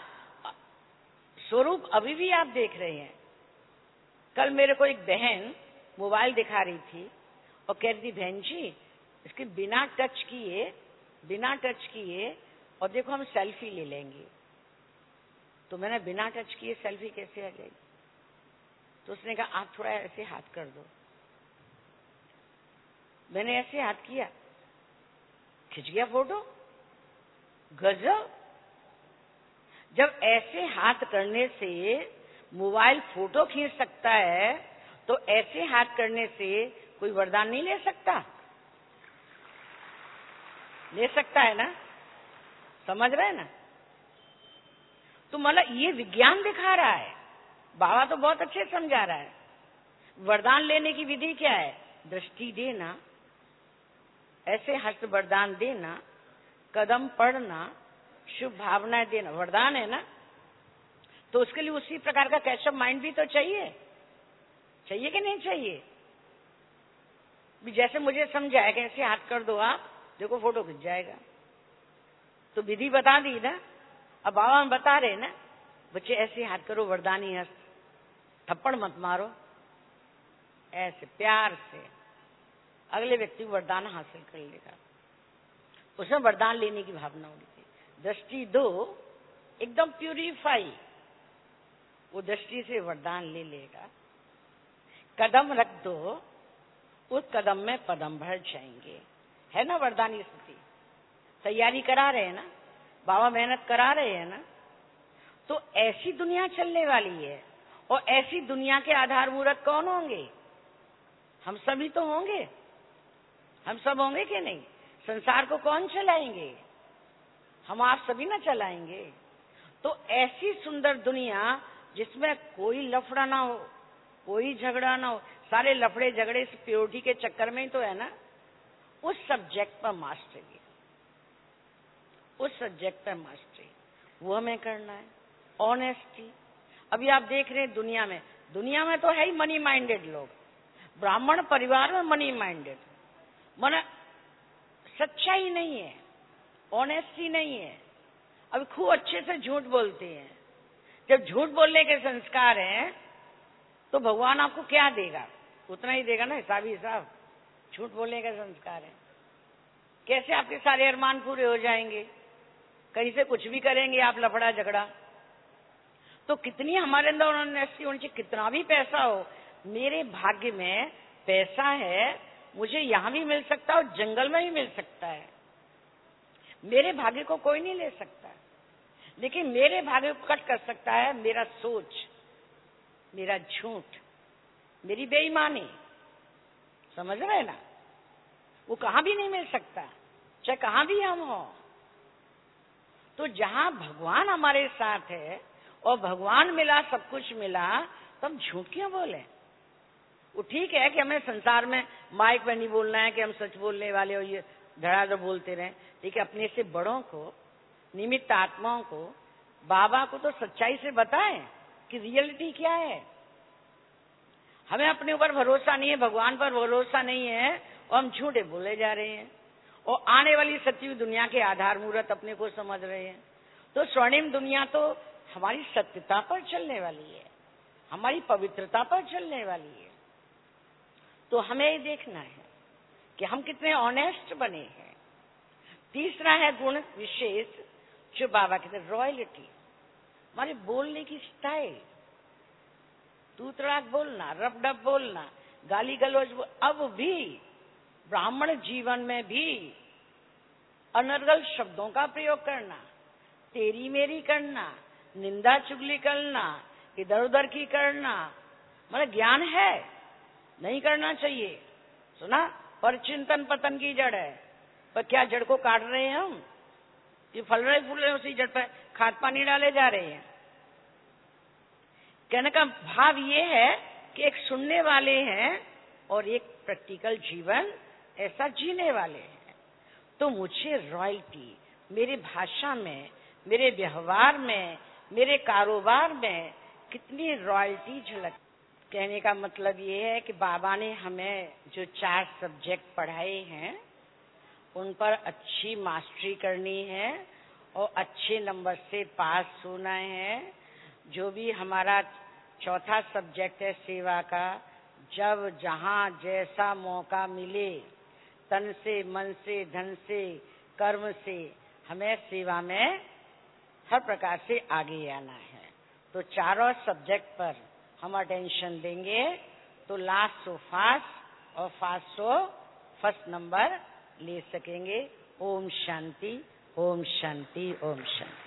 स्वरूप अभी भी आप देख रहे हैं। कल मेरे को एक बहन मोबाइल दिखा रही थी और कह रही थी, बहन जी इसके बिना टच किए, बिना टच किए और देखो हम सेल्फी ले लेंगे। तो मैंने बिना टच किए सेल्फी कैसे आ जाएगी? तो उसने कहा आप थोड़ा ऐसे हाथ कर दो। मैंने ऐसे हाथ किया, खिंच गया फोटो। गजब! जब ऐसे हाथ करने से मोबाइल फोटो खींच सकता है, तो ऐसे हाथ करने से कोई वरदान नहीं ले सकता? ले सकता है ना? समझ रहे हैं ना? तो मतलब ये विज्ञान दिखा रहा है। बाबा तो बहुत अच्छे समझा रहा है। वरदान लेने की विधि क्या है? दृष्टि देना, ऐसे हस्त वरदान देना, कदम पढ़ना, शुभ भावनाएं देना, वरदान है ना। तो उसके लिए उसी प्रकार का कैश ऑफ माइंड भी तो चाहिए, चाहिए कि नहीं चाहिए? भी जैसे मुझे समझाया कि ऐसे हाथ कर दो, आप देखो फोटो खिंच जाएगा। तो विधि बता दी ना। अब बाबा हम बता रहे ना, बच्चे ऐसे हाथ करो, वरदानी हस्त, थप्पड़ मत मारो, ऐसे प्यार से अगले व्यक्ति को वरदान हासिल कर लेगा। उसमें वरदान लेने की भावना होनी चाहिए। दृष्टि दो, एकदम प्यूरिफाई, वो दृष्टि से वरदान ले लेगा। कदम रख दो, उस कदम में पदम भर जाएंगे। है ना वरदानी स्थिति? तैयारी करा रहे हैं ना बाबा, मेहनत करा रहे हैं ना। तो ऐसी दुनिया चलने वाली है। और ऐसी दुनिया के आधारभूत कौन होंगे? हम सभी तो होंगे। हम सब होंगे कि नहीं? संसार को कौन चलाएंगे? हम आप सभी ना चलाएंगे। तो ऐसी सुंदर दुनिया जिसमें कोई लफड़ा ना हो, कोई झगड़ा ना हो। सारे लफड़े झगड़े इस प्योरिटी के चक्कर में ही तो है ना। उस सब्जेक्ट पर मास्टरी, उस सब्जेक्ट पर मास्टरी वो हमें करना है। ऑनेस्टी। अभी आप देख रहे हैं दुनिया में, दुनिया में तो है ही मनी माइंडेड लोग। ब्राह्मण परिवार में मनी माइंडेड, मन सच्चाई नहीं है, ऑनेस्टी नहीं है। अभी खूब अच्छे से झूठ बोलते हैं। जब झूठ बोलने के संस्कार हैं, तो भगवान आपको क्या देगा? उतना ही देगा ना, हिसाब ही हिसाब। झूठ बोलने का संस्कार है, कैसे आपके सारे अरमान पूरे हो जाएंगे? कहीं से कुछ भी करेंगे आप, लफड़ा झगड़ा। तो कितनी हमारे अंदर ऑनेस्टी होनी चाहिए, कितना भी पैसा हो, मेरे भाग्य में पैसा है, मुझे यहाँ भी मिल सकता है और जंगल में भी मिल सकता है। मेरे भाग्य को कोई नहीं ले सकता, लेकिन मेरे भाग्य को कट कर सकता है मेरा सोच, मेरा झूठ, मेरी बेईमानी। समझ रहे ना? वो कहां भी नहीं मिल सकता, चाहे कहां भी हम हो। तो जहां भगवान हमारे साथ है और भगवान मिला, सब कुछ मिला, तो हम झूठ क्यों बोले? वो ठीक है कि हमें संसार में माइक में नहीं बोलना है कि हम सच बोलने वाले और ये धड़ाधड़ बोलते रहे, लेकिन अपने से बड़ों को, निमित्त आत्माओं को, बाबा को तो सच्चाई से बताएं कि रियलिटी क्या है। हमें अपने ऊपर भरोसा नहीं है, भगवान पर भरोसा नहीं है और हम झूठे बोले जा रहे हैं और आने वाली सच्ची दुनिया के आधार मूर्त अपने को समझ रहे हैं। तो स्वर्णिम दुनिया तो हमारी सत्यता पर चलने वाली है, हमारी पवित्रता पर चलने वाली है। तो हमें ये देखना है कि हम कितने ऑनेस्ट बने हैं। तीसरा है गुण विशेष, जो बाबा कहते हैं रॉयल्टी, हमारे बोलने की स्टाइल। तू तड़ाक बोलना, रब डब बोलना, गाली गलौज बोल, अब भी ब्राह्मण जीवन में भी अनर्गल शब्दों का प्रयोग करना, तेरी मेरी करना, निंदा चुगली करना, इधर उधर की करना, मतलब ज्ञान है, नहीं करना चाहिए। सुना? पर चिंतन पतन की जड़ है। पर क्या जड़ को काट रहे हैं हम? ये फल रहे फूल रहे, उसी जड़ पर खाद पानी डाले जा रहे हैं। कहने का भाव ये है कि एक सुनने वाले हैं और एक प्रैक्टिकल जीवन ऐसा जीने वाले हैं। तो मुझे रॉयल्टी मेरे भाषा में, मेरे व्यवहार में, मेरे कारोबार में कितनी रॉयल्टी झलक। कहने का मतलब ये है कि बाबा ने हमें जो चार सब्जेक्ट पढ़ाए हैं उन पर अच्छी मास्टरी करनी है और अच्छे नंबर से पास होना है। जो भी हमारा चौथा सब्जेक्ट है सेवा का, जब जहां जैसा मौका मिले, तन से, मन से, धन से, कर्म से, हमें सेवा में हर प्रकार से आगे आना है। तो चारों सब्जेक्ट पर हम अटेंशन देंगे तो लास्ट सो फास्ट और फास्ट सो फर्स्ट नंबर ले सकेंगे। ओम शांति, ओम शांति, ओम शांति।